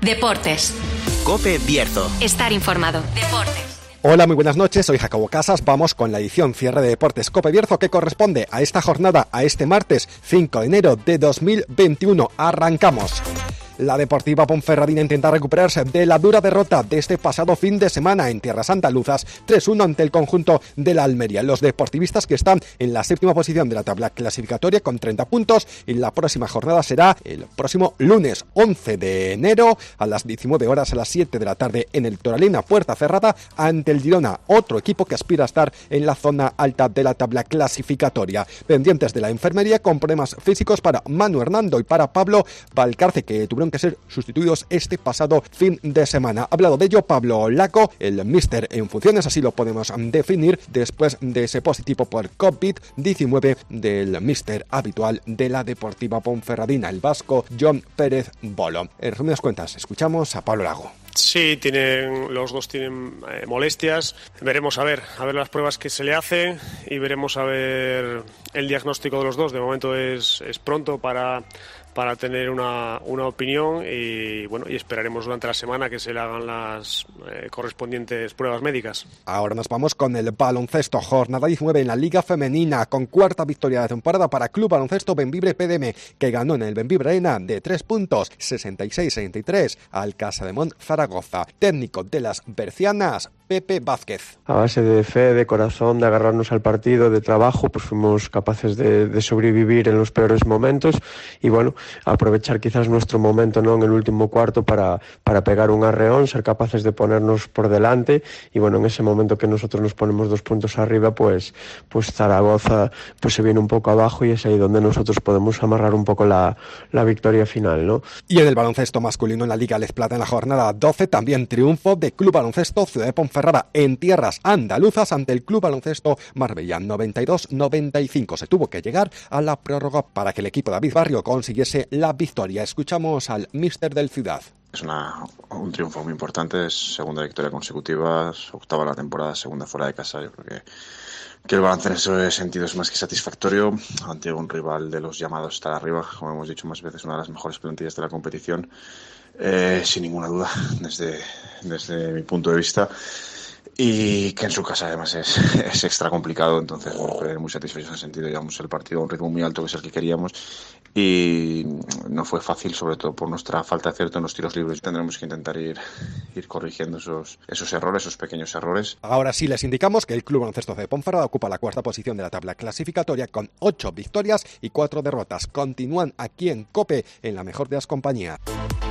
Deportes. COPE Bierzo. Estar informado. Deportes. Hola, muy buenas noches, soy Jacobo Casas. Vamos con la edición cierre de Deportes COPE Bierzo, que corresponde a esta jornada, a este martes 5 de enero de 2021. Arrancamos. La Deportiva Ponferradina intenta recuperarse de la dura derrota de este pasado fin de semana en tierras andaluzas, 3-1 ante el conjunto de la Almería. Los deportivistas, que están en la séptima posición de la tabla clasificatoria con 30 puntos, y la próxima jornada será el próximo lunes 11 de enero a las 19 horas, a las 7 de la tarde en el Toralina, puerta cerrada, ante el Girona, otro equipo que aspira a estar en la zona alta de la tabla clasificatoria. Pendientes de la enfermería con problemas físicos para Manu Hernando y para Pablo Valcarce, que tuvieron que ser sustituidos este pasado fin de semana. Ha hablado de ello Pablo Laco, el míster en funciones, así lo podemos definir, después de ese positivo por COVID-19 del míster habitual de la Deportiva Ponferradina, el vasco John Pérez Bolo. En resumidas cuentas, escuchamos a Pablo Lago. Sí, los dos tienen molestias. Veremos a ver las pruebas que se le hacen y veremos a ver el diagnóstico de los dos. De momento es pronto para tener una opinión y esperaremos durante la semana que se le hagan las correspondientes pruebas médicas. Ahora nos vamos con el baloncesto, jornada 19 en la Liga Femenina, con cuarta victoria de temporada para Club Baloncesto Bembibre PDM, que ganó en el Bembibre Arena de 3 puntos, 66-63 al Casademont Zaragoza. Técnico de las bercianas, Pepe Vázquez. A base de fe, de corazón, de agarrarnos al partido, de trabajo, pues fuimos capaces de sobrevivir en los peores momentos y aprovechar quizás nuestro momento, ¿no?, en el último cuarto para pegar un arreón, ser capaces de ponernos por delante y en ese momento que nosotros nos ponemos 2 puntos arriba, pues Zaragoza pues se viene un poco abajo y es ahí donde nosotros podemos amarrar un poco la victoria final, ¿no? Y en el baloncesto masculino en la Liga Les Plata en la jornada 12, también triunfo de Club Baloncesto Ciudad de Ponferrada en tierras andaluzas ante el Club Baloncesto Marbella, 92-95. Se tuvo que llegar a la prórroga para que el equipo de David Barrio consiguiese la victoria. Escuchamos al míster del Ciudad. Es un triunfo muy importante, es segunda victoria consecutiva, octava la temporada, segunda fuera de casa. Yo creo que el balance en ese sentido es más que satisfactorio ante un rival de los llamados a estar arriba, como hemos dicho más veces, una de las mejores plantillas de la competición, sin ninguna duda, desde mi punto de vista. Y que en su casa además es extra complicado, entonces muy satisfechos en ese sentido. Llevamos el partido a un ritmo muy alto, que es el que queríamos, y no fue fácil, sobre todo por nuestra falta de acierto en los tiros libres. Tendremos que intentar ir corrigiendo esos errores, esos pequeños errores. Ahora sí les indicamos que el Club Baloncesto de Ponferrada ocupa la cuarta posición de la tabla clasificatoria con 8 victorias y 4 derrotas. Continúan aquí en COPE en la mejor de las compañías.